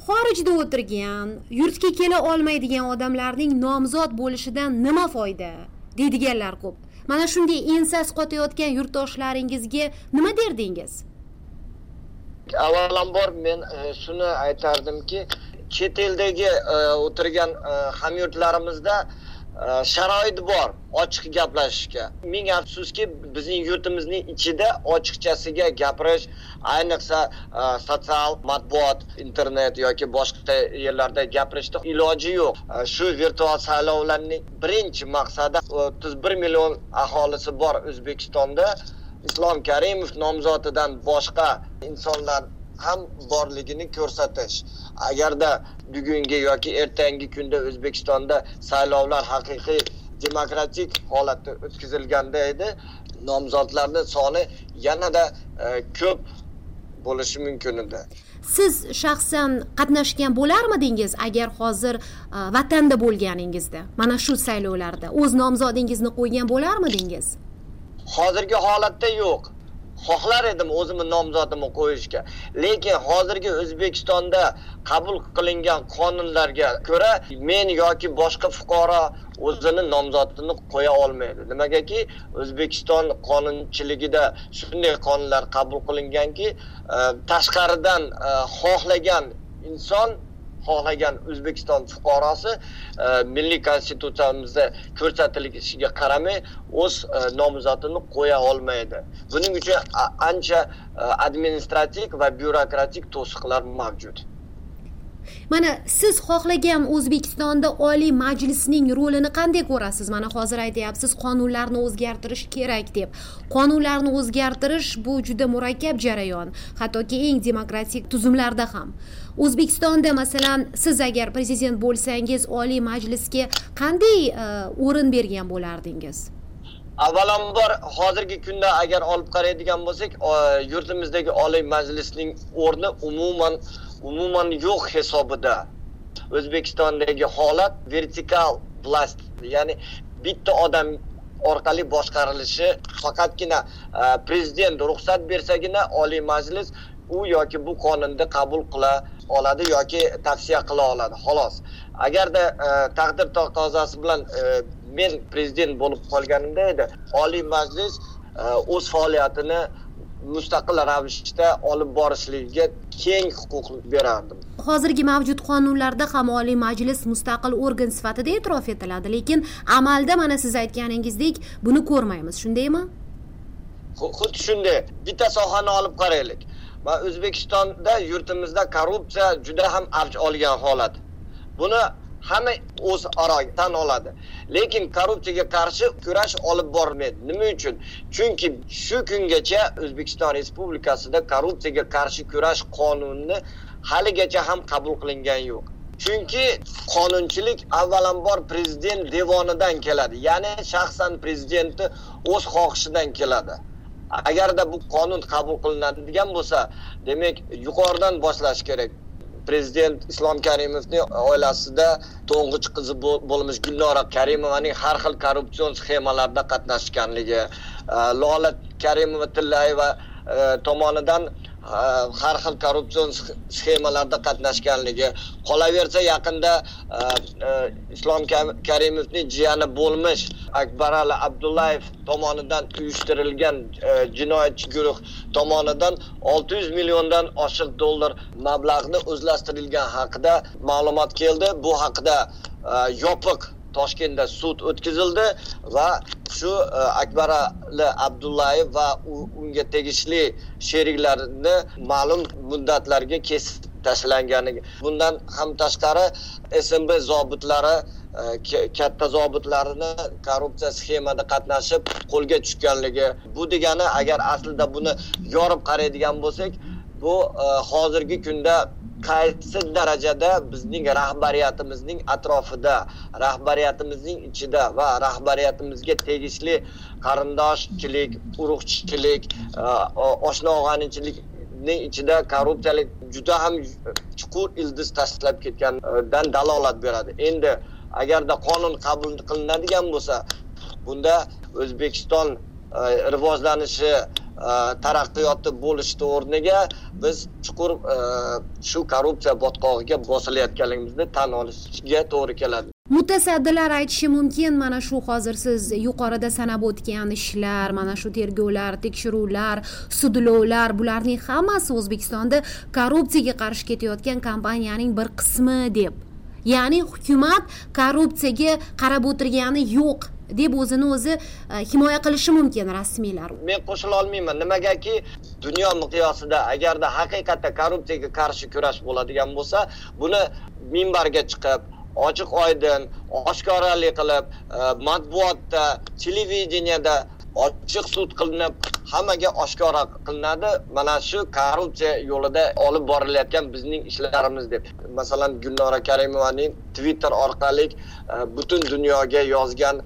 xorijda o'tirgan, yurtga kela olmaydigan odamlarning nomzod bo'lishidan nima foyda deydiganlar ko'p. Mana shunday ensasi qotayotgan yurtdoshlaringizga nima derdingiz? Avvalambor men shuni aytardimki, chet eldagi o'tirgan hamyurtlarimizda sharoit bor ochiq gaplashishga. Ming afsuski, bizning yurtimizning ichida ochiqchasiga gapirish, ayniqsa sotsial matbuot, internet yoki boshqa yerlarda gapirishda iloji yo'q. Shu virtual saylovlarning birinchi maqsadi 31 million aholisi bor O'zbekistonda Islom Karimov nomzodidan boshqa insonlar ham borligini ko'rsatish. Agarda bugungi yoki ertangi kunda O'zbekistonda saylovlar haqiqiy demokratik holatda o'tkazilganda edi, nomzodlarning soni yanada ko'p bo'lishi mumkin edi. Siz shaxsan qatnashgan bo'larmidingiz agar hozir vatanda bo'lganingizda, mana shu saylovlarda o'z nomzodingizni qo'ygan bo'larmidingiz? Hozirgi holatda yo'q. Xohlar edim o'zimni nomzodimni qo'yishga. Lekin hozirgi O'zbekistonda qabul qilingan qonunlarga ko'ra men yoki boshqa fuqaro o'zini nomzodini qo'ya olmaydi. Nimagaki O'zbekiston qonunchiligida shunday qonunlar qabul qilinganki, tashqaridan xohlagan inson, xohlagan O'zbekiston fuqarosi milliy konstitutsiyamizda ko'rsatilishiga qaramay o'z nomzodini qo'ya olmaydi. Buning uchun ancha administrativ va byurokratik to'siqlar mavjud. Mana siz xohlagan O'zbekistonda Oliy Majlisning rolini qanday ko'rasiz? Mana hozir aytyapsiz, qonunlarni o'zgartirish kerak deb. Qonunlarni o'zgartirish bu juda murakkab jarayon, hattoki eng demokratik tuzumlarda ham. O'zbekistonda masalan, siz agar prezident bo'lsangiz, Oliy Majlisga qanday o'rin bergan bo'lardingiz? Avvalambor hozirgi kunda agar olib qaraydigan bo'lsak, yurtimizdagi Oliy Majlisning o'rni umuman yo'q hisobida. O'zbekistondagi holat vertikal vlast, ya'ni bitta odam orqali boshqarilishi, faqatgina prezident ruxsat bersagina Oliy Majlis u yoki bu qonunni qabul qila oladi yoki tavsiya qila oladi, xolos. Agarda taqdir taqozosi bilan men prezident bo'lib qolganimda edi, Oliy Majlis o'z faoliyatini mustaqil ravishda olib borishligiga keng huquq berardim. Hozirgi mavjud qonunlarda ham Oliy Majlis mustaqil organ sifatida e'tirof etiladi, lekin amalda mana siz aytganingizdek buni ko'rmaymiz, shundaymi? Xuddi shunday. Bitta sohani olib qaraylik. Va O'zbekistonda yurtimizda korrupsiya juda ham avj olgan holat. Buni hamma o'z aro tan oladi. Lekin korrupsiyaga qarshi kurash olib bormaydi. Nima uchun? Chunki shu kungacha O'zbekiston Respublikasida korrupsiyaga qarshi kurash qonuni haligacha ham qabul qilingan yo'q. Chunki qonunchilik avvalambor prezident devonidan keladi. Ya'ni shaxsan prezidentni o'z xohishidan keladi. Agarda bu qonun qabul qilinadigan bo'lsa, demak yuqoridan boshlash kerak. Prezident Islom Karimovning oilasida to'ng'ich qizi bo'lmish Gulnora Karimovaning har xil korrupsion sxemalarda qatnashganligi, Lola Karimova-Tillayeva tomonidan har xil korrupsion sxemalarda qatnashganligi, qolaversa yaqinda Islom Karimovning jiyani bo'lmish Akbarali Abdullayev tomonidan uyushtirilgan jinoyatchi guruh tomonidan 600 milliondan oshiq dollar mablag'ni o'zlashtirilgan haqida ma'lumot keldi. Bu haqida yopiq Toshkentda sud o'tkazildi va shu Akbarali Abdullayev va unga tegishli sheriklarini ma'lum muddatlarga kesib tashlangani. Bundan ham tashqari SMB zobitlari katta zobitlarini korrupsiya sxemada qatnashib qo'lga tushganligi. Bu degani, agar aslida buni yorib qaraydigan bo'lsak, bu hozirgi kunda qaysi darajada bizning rahbariyatimizning atrofida, rahbariyatimizning ichida va rahbariyatimizga tegishli qarindoshchilik, urug'chilik, oshna og'anichilikning ichida korrupsiyalik juda ham chuqur ildiz tashlab ketganidan dalolat beradi. Endi agarda qonun qabul qilinadigan bo'lsa, bunda O'zbekiston rivojlanishi, taraqqiyoti bo'lishi o'rniga biz chuqur shu korrupsiya botqog'iga bosilayotganligimizni tan olishga to'g'ri keladi. Mutasaddilar aytishi mumkin, mana shu hozir siz yuqorida sanab o'tgan ishlar, mana shu tergovlar, tekshiruvlar, sudlovlar, bularning hammasi O'zbekistonda korrupsiyaga qarshi ketayotgan kampaniyaning bir qismi deb. Ya'ni hukumat korrupsiyaga qarab o'tirgani yo'q deb o'zini o'zi himoya qilishi mumkin rasmiylar. Men qo'shila olmayman. Nimagaki dunyo miqyosida agarda haqiqatda korrupsiyaga qarshi kurash bo'ladigan bo'lsa, buni minbarga chiqib, ochiq oydin, oshkoralik qilib, matbuotda, televideniyada ochiq sud qilinib, hammaga oshkora qilinadi. Mana shu korrupsiya yo'lida olib borilayotgan bizning ishlarimiz deb. Masalan, Gulnora Karimovaning Twitter orqali butun dunyoga yozgan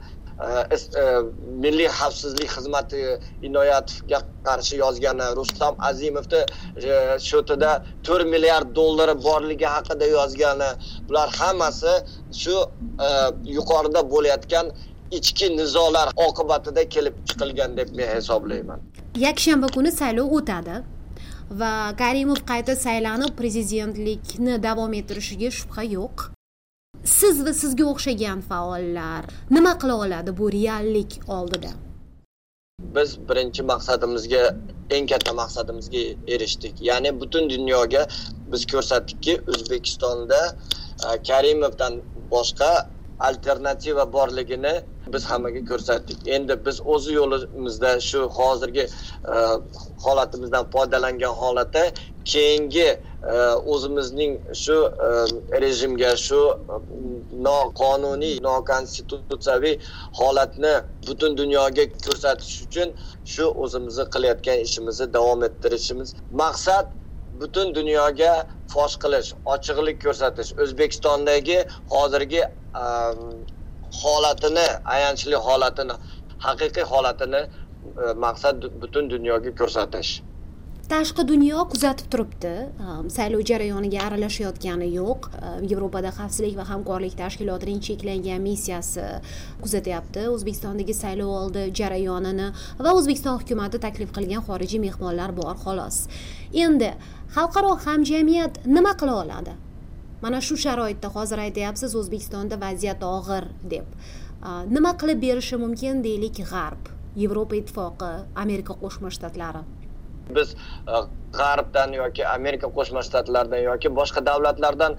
Milliy xavfsizlik xizmati Inoyatovga qarshi yozgani, Rustam Azimovni shotida 4 milliard dollari borligi haqida yozgani, bular hammasi shu yuqorida bo'layotgan ichki nizolar oqibatida kelib chiqilgan deb men hisoblayman. Yakshanba kuni saylov o'tadi va Karimov qayta saylanib prezidentlikni davom ettirishiga shubha yo'q. Siz va sizga o'xshagan faollar nima qila oladi bu reallik oldida? Biz birinchi maqsadimizga, eng katta maqsadimizga erishdik. Ya'ni butun dunyoga biz ko'rsatdikki, O'zbekistonda Karimovdan boshqa alternativa borligini biz hammaga ko'rsatdik. Endi biz o'z yo'limizda shu hozirgi holatimizdan foydalangan holatda keyingi o'zimizning shu rejimga, shu noqonuniy, nokonstitutsiyaviy holatni butun dunyoga ko'rsatish uchun shu o'zimizni qilayotgan ishimizni davom ettirishimiz. Maqsad butun dunyoga fosh qilish, ochiqlik ko'rsatish, O'zbekistondagi hozirgi holatini, ayanchli holatini, haqiqiy holatini maqsad butun dunyoga ko'rsatish. Tashqi dunyo kuzatib turibdi. Saylov jarayoniga aralashayotgani yo'q. Yevropada xavfsizlik va hamkorlik tashkilotining cheklangan missiyasi kuzatyapti O'zbekistondagi saylov oldi jarayonini va O'zbekiston hukumati taklif qilgan xorijiy mehmonlar bor xolos. Endi xalqaro hamjamiyat nima qila oladi? Mana shu sharoitda hozir aytayapsiz O'zbekistonda vaziyat og'ir deb. Nima qilib berishi mumkin deylik G'arb, Yevropa ittifoqi, Amerika Qo'shma Shtatlari? Biz G'arbdan yoki Amerika Qo'shma Shtatlaridan yoki boshqa davlatlardan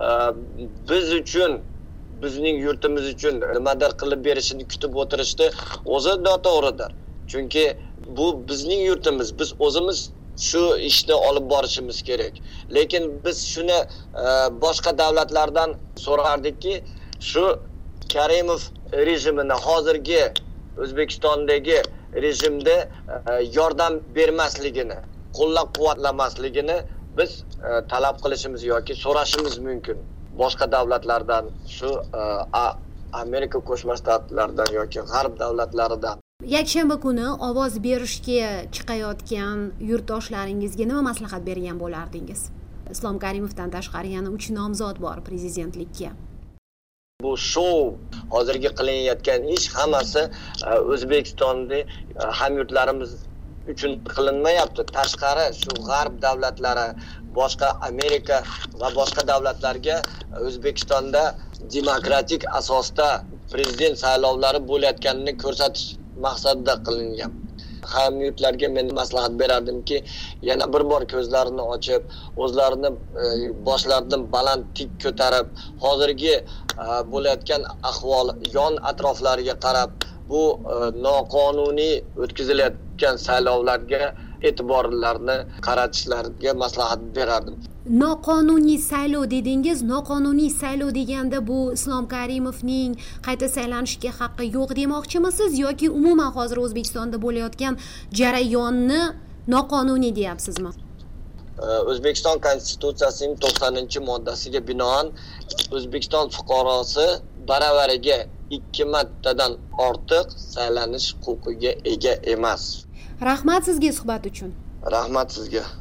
biz uchun, bizning yurtimiz uchun nimadir qilib berishini kutib o'tirishni o'zi noto'g'ridir. Chunki bu bizning yurtimiz, biz o'zimiz shu ishni olib borishimiz kerak. Lekin biz shuni boshqa davlatlardan so'rardikki, shu Karimov rejimini hozirgi O'zbekistondagi rejimda yordam bermasligini, qo'llab-quvvatlamasligini biz talab qilishimiz yoki so'rashimiz mumkin. Boshqa davlatlardan, shu Amerika Qo'shma Shtatlaridan yoki G'arb davlatlaridan. Yakshanba kuni ovoz berishga chiqayotgan yurtdoshlaringizga nima maslahat bergan bo'lardingiz? Islom Karimovdan tashqari yana 3 nomzod bor prezidentlikka. Bu shou, hozirgi qilinayotgan ish hammasi O'zbekistonda hamyurtlarimiz uchun qilinmayapti. Tashqari shu G'arb davlatlari, boshqa Amerika va boshqa davlatlarga O'zbekistonda demokratik asosda prezident saylovlari bo'layotganini ko'rsatish maqsadida qilingan. Hamyurtlarga men maslahat berardimki, yana bir bor ko'zlarini ochib, o'zlarini boshlaridan baland tik ko'tarib, hozirgi bo'layotgan ahvol, yon atroflariga qarab, bu noqonuniy o'tkazilayotgan saylovlarga e'tiborlarini qaratishlariga maslahat berardim. Noqonuniy saylov dedingiz, noqonuniy saylov deganda bu Islom Karimovning qayta saylanishiga haqqi yo'q demoqchimisiz yoki umuman hozir O'zbekistonda bo'layotgan jarayonni noqonuniy deyapsizmi? O'zbekiston Konstitutsiyasining 90-moddasiga binoan O'zbekiston fuqarosi baravariga 2 martadan ortiq saylanish huquqiga ega emas. Rahmat sizga suhbat uchun. Rahmat sizga.